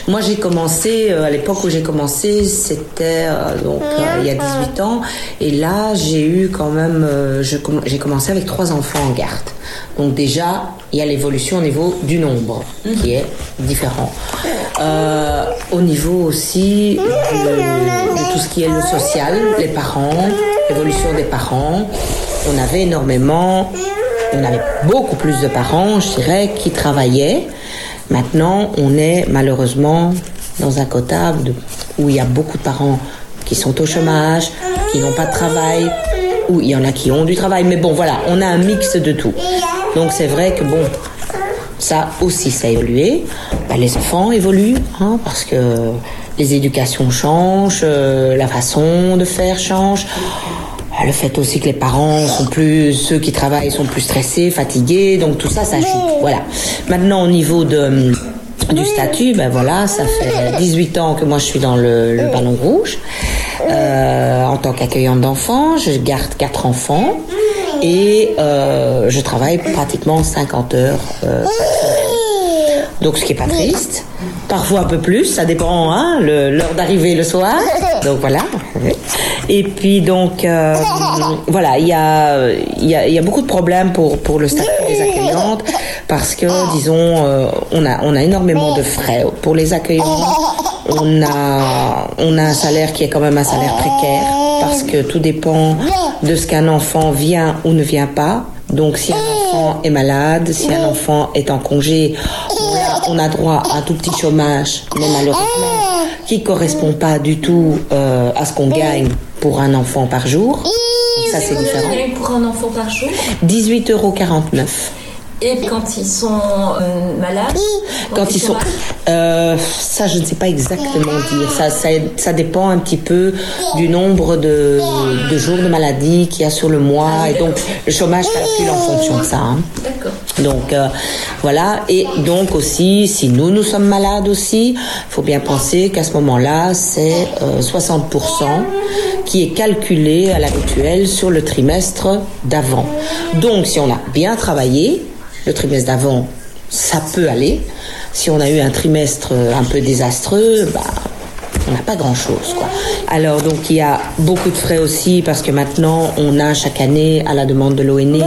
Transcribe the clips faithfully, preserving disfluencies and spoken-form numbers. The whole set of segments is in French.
Moi, j'ai commencé, euh, à l'époque où j'ai commencé, c'était euh, donc euh, il y a dix-huit ans. Et là, j'ai eu quand même, euh, je, j'ai commencé avec trois enfants en garde. Donc déjà, il y a l'évolution au niveau du nombre qui est différent. Euh, au niveau aussi de, de tout ce qui est le social, les parents, l'évolution des parents. On avait énormément, on avait beaucoup plus de parents, je dirais, qui travaillaient. Maintenant, on est malheureusement dans un quota de, où il y a beaucoup de parents qui sont au chômage, qui n'ont pas de travail, ou il y en a qui ont du travail. Mais bon, voilà, on a un mix de tout. Donc c'est vrai que bon, ça aussi, ça a évolué. Ben, les enfants évoluent, hein, parce que les éducations changent, euh, la façon de faire change. Le fait aussi que les parents sont plus, ceux qui travaillent sont plus stressés, fatigués, donc tout ça, ça joue. Voilà. Maintenant, au niveau de, du statut, ben voilà, ça fait dix-huit ans que moi je suis dans le, le ballon rouge. Euh, en tant qu'accueillante d'enfants, je garde quatre enfants et euh, je travaille pratiquement cinquante heures euh, par semaine. Donc ce qui est pas triste. Parfois un peu plus, ça dépend, hein, le, l'heure d'arrivée le soir. Donc voilà. Et puis donc euh, voilà, il y a il y a il y a beaucoup de problèmes pour pour le statut des accueillantes parce que disons euh, on a on a énormément de frais pour les accueillantes. On a on a un salaire qui est quand même un salaire précaire parce que tout dépend de ce qu'un enfant vient ou ne vient pas. Donc si un enfant est malade, si un enfant est en congé, on a, on a droit à un tout petit chômage, mais malheureusement qui correspond pas du tout euh, à ce qu'on gagne pour un enfant par jour. Donc ça c'est différent. Pour un enfant par jour dix-huit euros quarante-neuf. Et quand ils sont euh, malades Quand, quand ils, ils sont... Euh, ça, je ne sais pas exactement dire. Ça, ça, ça dépend un petit peu du nombre de, de jours de maladie qu'il y a sur le mois. Ah, et donc, le chômage calcule en fonction de ça. Hein. D'accord. Donc, euh, voilà. Et donc aussi, si nous, nous sommes malades aussi, il faut bien penser qu'à ce moment-là, c'est euh, soixante pour cent qui est calculé à l'habituel sur le trimestre d'avant. Donc, si on a bien travaillé, le trimestre d'avant, ça peut aller. Si on a eu un trimestre un peu désastreux, bah, on n'a pas grand-chose, quoi. Alors, donc, il y a beaucoup de frais aussi parce que maintenant, on a chaque année, à la demande de l'O N E,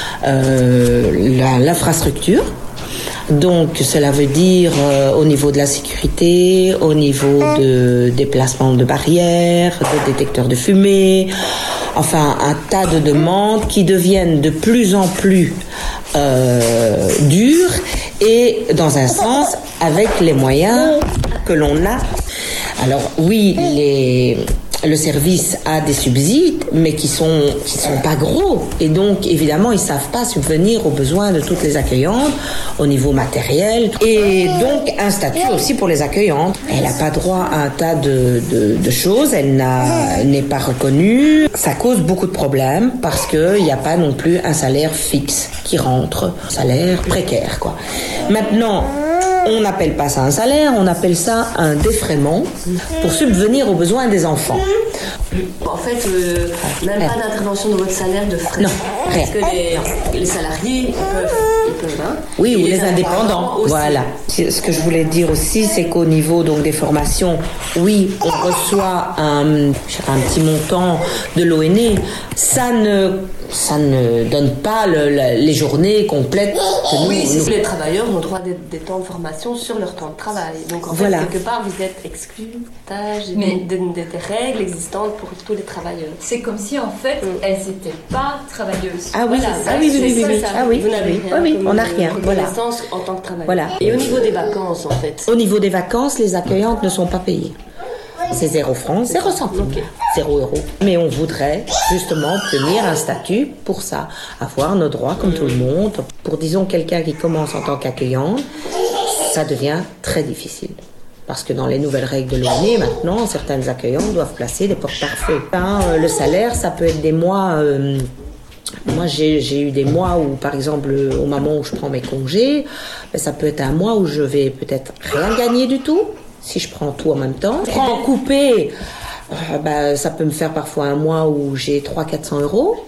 euh, la, l'infrastructure. Donc, cela veut dire euh, au niveau de la sécurité, au niveau de déplacement de barrières, de détecteurs de fumée, enfin, un tas de demandes qui deviennent de plus en plus euh, dures et, dans un sens, avec les moyens que l'on a. Alors, oui, les... le service a des subsides, mais qui sont qui sont pas gros. Et donc, évidemment, ils savent pas subvenir aux besoins de toutes les accueillantes au niveau matériel. Et donc, un statut aussi pour les accueillantes. Elle n'a pas droit à un tas de, de, de choses. Elle n'a, elle n'est pas reconnue. Ça cause beaucoup de problèmes parce qu'il n'y a pas non plus un salaire fixe qui rentre. Salaire précaire, quoi. Maintenant, on n'appelle pas ça un salaire, on appelle ça un défraiement pour subvenir aux besoins des enfants. En fait, euh, même pas d'intervention de votre salaire de frais. Non, rien. Parce que les, les salariés, ils peuvent, ils peuvent hein. Oui, Et ou les, les indépendants. aussi. Voilà. Ce que je voulais dire aussi, c'est qu'au niveau donc des formations, oui, on reçoit un, un petit montant de l'O N E. Ça ne, ça ne donne pas le, le, les journées complètes. Que nous, oui, c'est nous... les travailleurs ont droit des, des temps de formation sur leur temps de travail. Donc en voilà. fait, quelque part, vous êtes exclus tâches, Mais... des, des, des règles existantes pour tous les travailleurs. C'est comme si en fait, mm. elles n'étaient pas travailleuses. Ah oui, voilà, ah oui, oui, oui, oui, oui. Ah oui, vous n'avez oui, rien. Oui, oui, on n'a rien. Voilà. En tant que travailleur. Voilà. Et au niveau des vacances, en fait. Au niveau des vacances, les accueillantes ne sont pas payées. C'est zéro francs, zéro centime, okay. zéro euro. Mais on voudrait justement obtenir un statut pour ça, avoir nos droits comme tout le monde. Pour, disons, quelqu'un qui commence en tant qu'accueillante, ça devient très difficile. Parce que dans les nouvelles règles de l'O N E, maintenant, certaines accueillantes doivent placer des porte-à-feu. Hein, le salaire, ça peut être des mois... Euh, Moi, j'ai, j'ai eu des mois où, par exemple, au moment où je prends mes congés, ben, ça peut être un mois où je vais peut-être rien gagner du tout, si je prends tout en même temps. Je prends coupé, euh, ben, ça peut me faire parfois un mois où j'ai trois cents à quatre cents euros.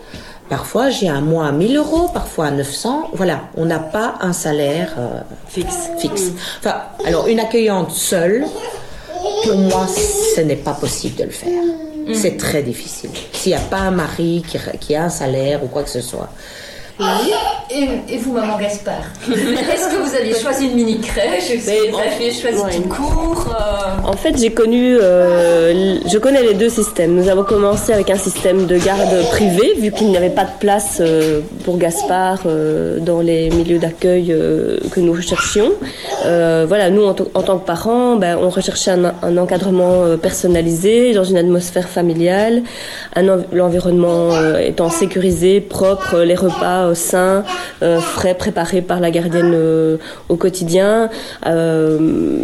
Parfois, j'ai un mois à mille euros, parfois à neuf cents. Voilà, on n'a pas un salaire euh, Fixe. fixe. Enfin, alors, une accueillante seule, pour moi, ce n'est pas possible de le faire. Mm. C'est très difficile. S'il n'y a pas un mari qui, qui a un salaire ou quoi que ce soit. Et, et vous, maman Gaspard, est-ce que vous aviez choisi une mini-crèche? Est-ce que vous aviez choisi ouais. une cour euh... En fait, j'ai connu, euh, je connais les deux systèmes. Nous avons commencé avec un système de garde privée, vu qu'il n'y avait pas de place euh, pour Gaspard euh, dans les milieux d'accueil euh, que nous recherchions. Euh, voilà, nous, en, t- en tant que parents, ben, on recherchait un, un encadrement euh, personnalisé, dans une atmosphère familiale, un en- l'environnement euh, étant sécurisé, propre, les repas euh, sains, euh, frais, préparés par la gardienne euh, au quotidien, euh,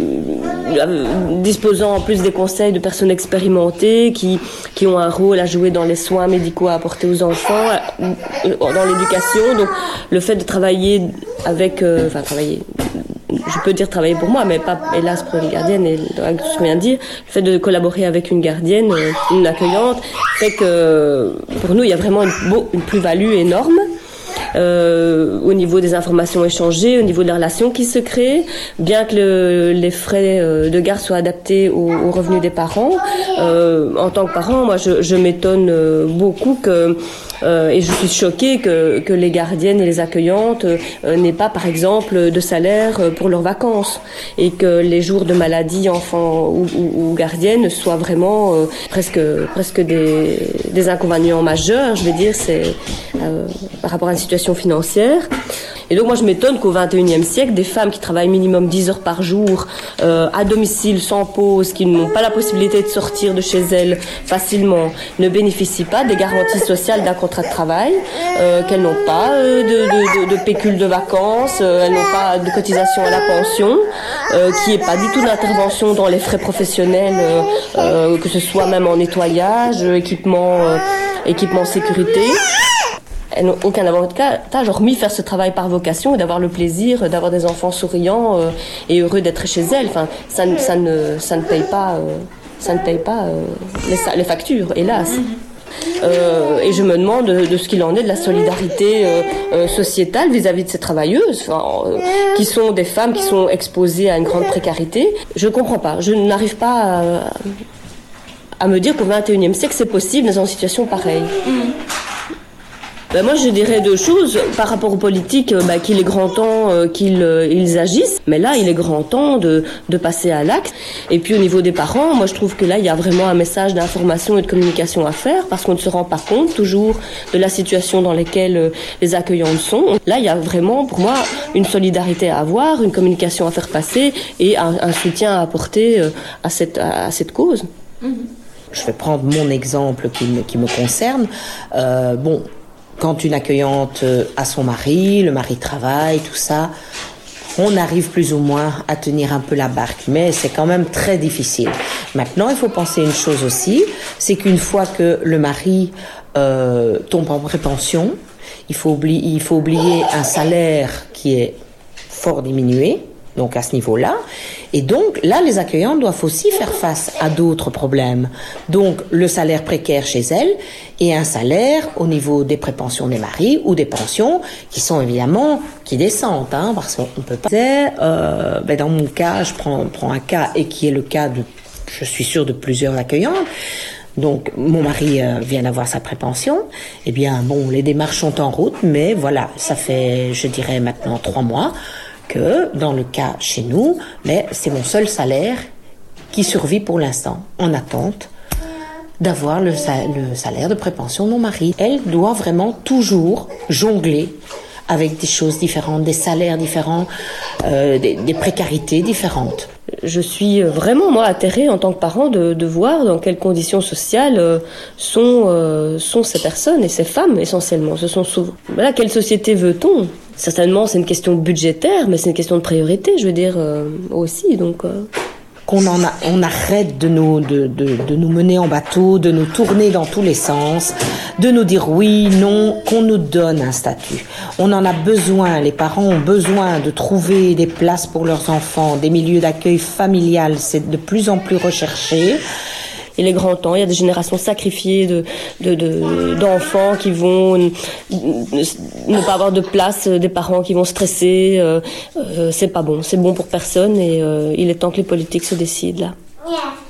disposant en plus des conseils de personnes expérimentées qui, qui ont un rôle à jouer dans les soins médicaux à apporter aux enfants, dans l'éducation. Donc, le fait de travailler avec, euh, enfin, travailler, je peux dire travailler pour moi, mais pas, hélas, pour une gardienne, et avec tout ce que je viens de dire, le fait de collaborer avec une gardienne, une accueillante, fait que, pour nous, il y a vraiment une, une plus-value énorme. Euh, au niveau des informations échangées, au niveau de la relation qui se crée, bien que le, les frais de garde soient adaptés aux, aux revenus des parents. Euh, en tant que parent, moi, je, je m'étonne beaucoup que, euh, et je suis choquée que, que les gardiennes et les accueillantes euh, n'aient pas, par exemple, de salaire pour leurs vacances, et que les jours de maladie, enfants ou, ou, ou gardiennes, soient vraiment euh, presque, presque des, des inconvénients majeurs. Je vais dire, c'est euh, par rapport à une situation financière. Et donc moi je m'étonne qu'au vingt et unième siècle, des femmes qui travaillent minimum dix heures par jour euh, à domicile sans pause, qui n'ont pas la possibilité de sortir de chez elles facilement, ne bénéficient pas des garanties sociales d'un contrat de travail, euh, qu'elles n'ont pas euh, de, de, de, de pécule de vacances, euh, elles n'ont pas de cotisation à la pension, euh, qu'il n'y ait pas du tout d'intervention dans les frais professionnels, euh, euh, que ce soit même en nettoyage, équipement, euh, équipement sécurité. Elles n'ont aucun avantage, hormis faire ce travail par vocation et d'avoir le plaisir d'avoir des enfants souriants euh, et heureux d'être chez elles. Enfin, ça, ça, ne, ça ne paye pas, euh, ça ne paye pas euh, les, les factures, hélas. Euh, et je me demande de, de ce qu'il en est de la solidarité euh, euh, sociétale vis-à-vis de ces travailleuses, enfin, euh, qui sont des femmes qui sont exposées à une grande précarité. Je ne comprends pas. Je n'arrive pas à, à me dire qu'au vingt et unième siècle, c'est possible dans une situation pareille. Ben moi, je dirais deux choses par rapport aux politiques, ben, qu'il est grand temps euh, qu'ils euh, ils agissent, mais là, il est grand temps de, de passer à l'acte. Et puis, au niveau des parents, moi, je trouve que là, il y a vraiment un message d'information et de communication à faire, parce qu'on ne se rend pas compte toujours de la situation dans laquelle euh, les accueillantes sont. Là, il y a vraiment, pour moi, une solidarité à avoir, une communication à faire passer et un, un soutien à apporter euh, à, cette, à, à cette cause. Mmh. Je vais prendre mon exemple qui me, qui me concerne. Euh, bon... Quand une accueillante a son mari, le mari travaille, tout ça, on arrive plus ou moins à tenir un peu la barque, mais c'est quand même très difficile. Maintenant, il faut penser une chose aussi, c'est qu'une fois que le mari euh, tombe en prépension, il faut oublier, il faut oublier un salaire qui est fort diminué, donc à ce niveau-là. Et donc, là, les accueillantes doivent aussi faire face à d'autres problèmes. Donc, le salaire précaire chez elles et un salaire au niveau des prépensions des maris ou des pensions qui sont évidemment, qui descendent, hein, parce qu'on ne peut pas... Euh, ben dans mon cas, je prends, prends un cas et qui est le cas de, je suis sûre, de plusieurs accueillantes. Donc, mon mari euh, vient d'avoir sa prépension. Eh bien, bon, les démarches sont en route, mais voilà, ça fait, je dirais maintenant trois mois que, dans le cas chez nous, mais c'est mon seul salaire qui survit pour l'instant, en attente d'avoir le, le salaire de prépension de mon mari. Elle doit vraiment toujours jongler avec des choses différentes, des salaires différents, euh, des, des précarités différentes. Je suis vraiment, moi, atterrée en tant que parent de, de voir dans quelles conditions sociales euh, sont, euh, sont ces personnes et ces femmes, essentiellement. Ce sont souvent... Voilà, quelle société veut-on ? Certainement, c'est une question budgétaire, mais c'est une question de priorité, je veux dire, euh, aussi, donc... Euh... Qu'on en a, on arrête de nous, de, de, de nous mener en bateau, de nous tourner dans tous les sens, de nous dire oui, non, qu'on nous donne un statut. On en a besoin, les parents ont besoin de trouver des places pour leurs enfants, des milieux d'accueil familial, c'est de plus en plus recherché. il est grand temps. Il y a des générations sacrifiées de, de, de, d'enfants qui vont ne, ne pas avoir de place, des parents qui vont stresser. Euh, euh, c'est pas bon, c'est bon pour personne et euh, il est temps que les politiques se décident là.